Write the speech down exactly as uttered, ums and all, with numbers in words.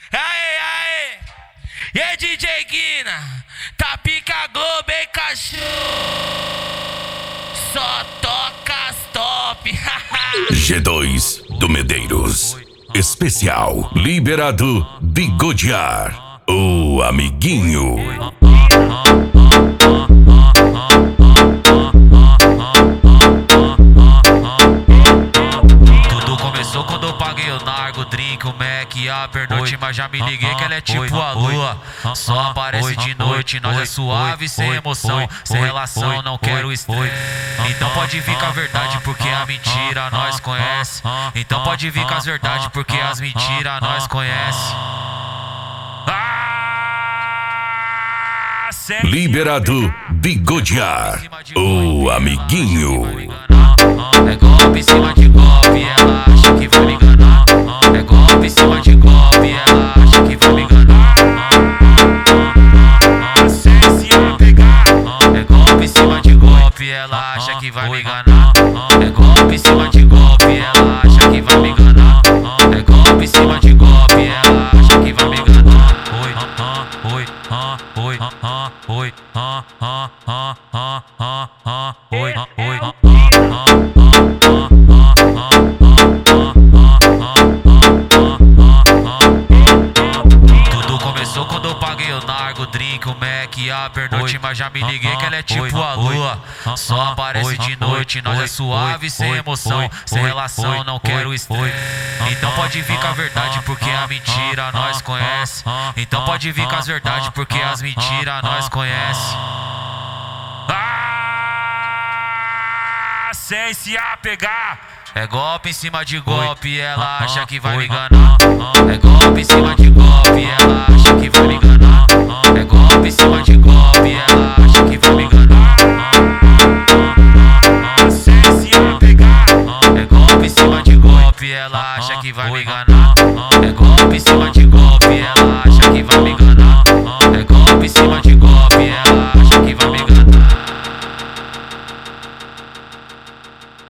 Aê, aê! E aí, D J Guina? Tá pica Globo, hein, cachorro? Só toca as top. G dois do Medeiros. Especial Liberado Bigodear, o amiguinho. Tudo começou quando eu paguei o Nargo, drink, o Mac e a pernoite. Mas já me liguei que ela é tipo a lua, só aparece de noite. Nós é suave, sem emoção, sem relação, não quero estresse. Então pode vir com a verdade, porque a mentira nós conhece. Então pode vir com as verdades, porque as mentiras nós conhece. Liberado Bigodear, o amiguinho. É golpe em cima de golpe, ela acha que vai me enganar. É golpe em cima de golpe, ela acha que vai me enganar. Sem se apegar. É golpe em cima de golpe, ela acha que vai me enganar. É golpe em cima de golpe, ela acha que vai me enganar. É golpe em cima de golpe, ela acha que vai me enganar. Oi, oi, oi, oi, oi, oi, oi. Tudo começou quando eu paguei o Nargo, drink, o Mac e a pernoite. Mas já me liguei que ela é tipo a lua, só aparece de noite. Nós é suave, sem emoção, sem relação, não quero estresse. Então pode vir com a verdade, porque a mentira nós conhece. Então pode vir com as verdades, porque as mentiras nós conhece. Ah, sem se apegar. É golpe em cima de golpe, ela acha que vai me enganar. É golpe em cima de golpe, ela acha que vai me enganar. É golpe em cima de golpe, ela acha que vai me enganar. Sem se apegar. É golpe em cima de golpe, ela acha que vai me enganar. É golpe em cima de golpe, ela acha que vai me enganar. É golpe